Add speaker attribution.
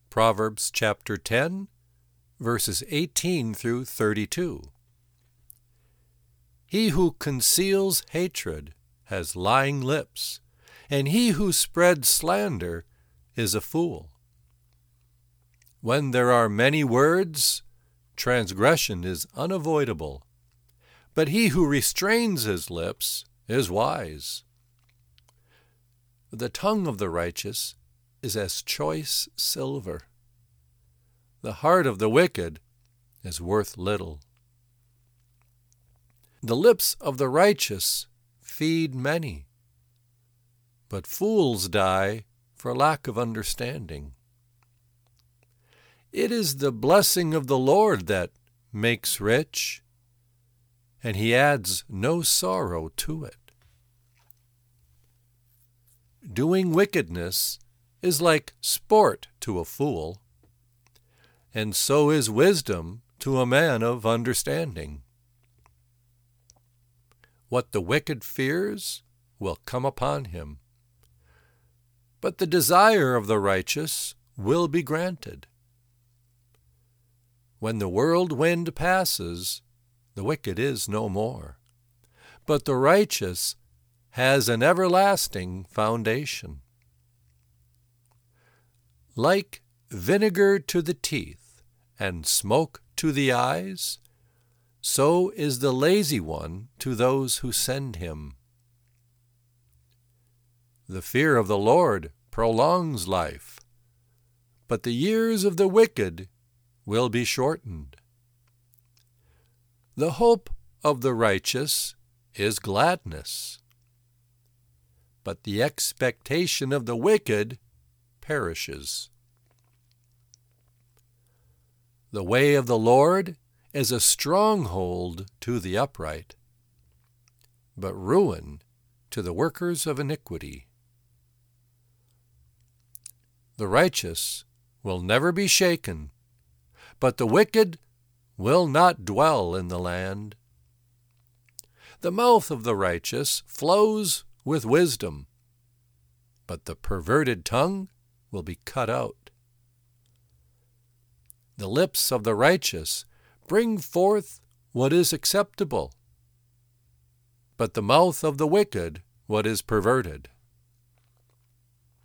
Speaker 1: Proverbs chapter 10, verses 18 through 32. He who conceals hatred has lying lips, and he who spreads slander is a fool. When there are many words, transgression is unavoidable, but he who restrains his lips is wise. The tongue of the righteous is as choice silver. The heart of the wicked is worth little. The lips of the righteous feed many, but fools die for lack of understanding. It is the blessing of the Lord that makes rich, and he adds no sorrow to it. Doing wickedness is like sport to a fool, and so is wisdom to a man of understanding. What the wicked fears will come upon him, but the desire of the righteous will be granted. When the whirlwind passes, the wicked is no more, but the righteous has an everlasting foundation. Like vinegar to the teeth and smoke to the eyes, so is the lazy one to those who send him. The fear of the Lord prolongs life, but the years of the wicked will be shortened. The hope of the righteous is gladness, but the expectation of the wicked perishes. The way of the Lord is a stronghold to the upright, but ruin to the workers of iniquity. The righteous will never be shaken, but the wicked will not dwell in the land. The mouth of the righteous flows with wisdom, but the perverted tongue will be cut out. The lips of the righteous bring forth what is acceptable, but the mouth of the wicked what is perverted.